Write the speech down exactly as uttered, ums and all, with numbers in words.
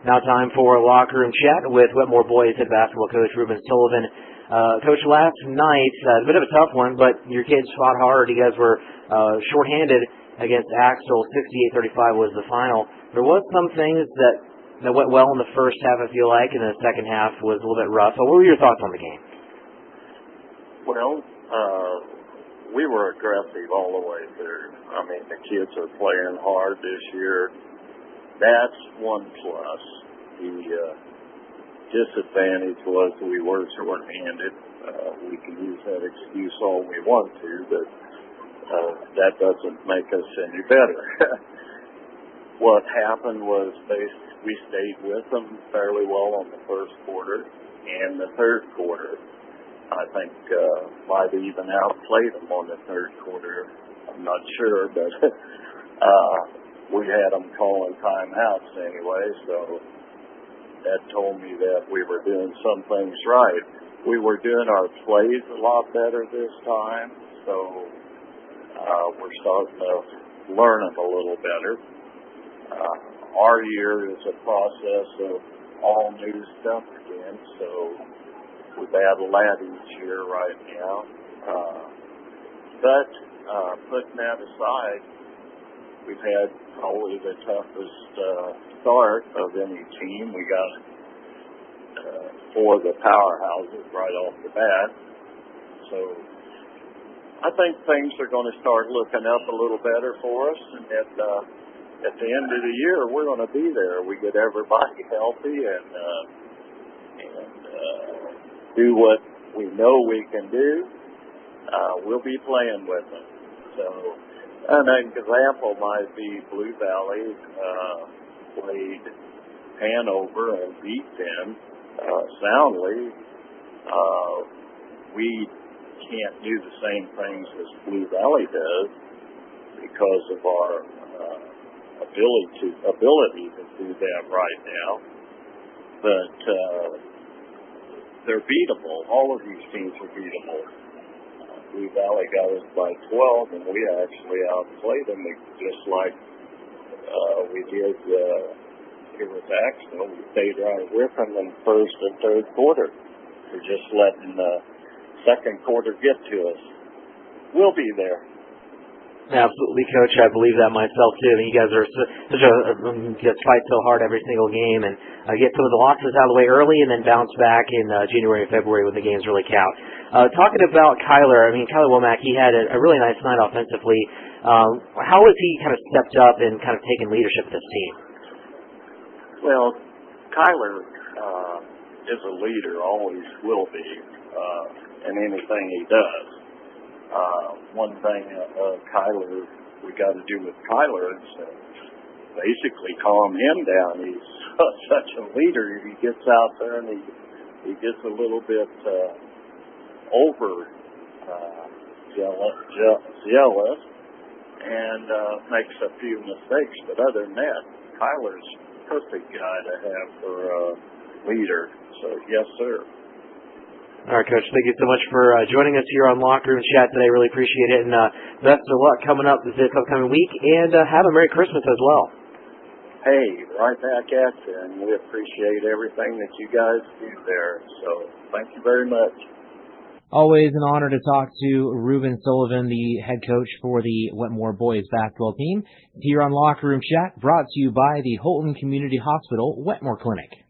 Now time for a locker room chat with Wetmore boys head basketball coach Ruben Sullivan. Uh, coach, last night, uh, a bit of a tough one, but your kids fought hard. You guys were uh, shorthanded against Axtell. sixty-eight thirty-five was the final. There was some things that, that went well in the first half, I feel like, and the second half was a little bit rough. So what were your thoughts on the game? Well, uh, we were aggressive all the way through. I mean, the kids are playing hard this year. That's one plus. The uh, disadvantage was we were short-handed. Uh, we can use that excuse all we want to, but uh, that doesn't make us any better. What happened was basically we stayed with them fairly well on the first quarter, and the third quarter, I think, uh, might even outplayed them on the third quarter. I'm not sure, but uh, we had them calling timeouts anyway, so that told me that we were doing some things right. We were doing our plays a lot better this time, so uh, we're starting to learn it a little better. Uh, our year is a process of all new stuff again, so we battle that each year right now. Uh, but uh, putting that aside, we've had probably the toughest uh, start of any team. We got uh, four of the powerhouses right off the bat. So I think things are going to start looking up a little better for us. And at, uh, at the end of the year, we're going to be there. We get everybody healthy and, uh, and uh, do what we know we can do. Uh, we'll be playing with them. So an example might be Blue Valley uh, played Hanover and beat them uh, soundly. Uh, we can't do the same things as Blue Valley does because of our uh, ability to ability to do that right now. But uh, they're beatable. All of these teams are beatable. Blue Valley got us by twelve, and we actually outplayed them just like uh, we did uh, here with Axtell. We stayed right with them in first and third quarter. We're just letting the second quarter get to us. We'll be there. Absolutely, Coach. I believe that myself, too. I mean, you guys are such a, um, you guys fight so hard every single game and uh, get some of the losses out of the way early and then bounce back in uh, January and February when the games really count. Uh, talking about Kyler, I mean, Kyler Womack, he had a, a really nice night offensively. Um, how has he kind of stepped up and kind of taken leadership of this team? Well, Kyler uh, is a leader, always will be, uh, in anything he does. Uh, one thing uh, Kyler, we got to do with Kyler is uh, basically calm him down. He's uh, such a leader. He gets out there and he he gets a little bit uh, over uh, jealous, jealous and uh, makes a few mistakes. But other than that, Kyler's a perfect guy to have for a leader. So yes, sir. All right, Coach, thank you so much for uh, joining us here on Locker Room Chat today. Really appreciate it. And uh, best of luck coming up this upcoming week. And uh, have a Merry Christmas as well. Hey, right back at you. And we appreciate everything that you guys do there. So thank you very much. Always an honor to talk to Ruben Sullivan, the head coach for the Wetmore boys basketball team. Here on Locker Room Chat, brought to you by the Holton Community Hospital Wetmore Clinic.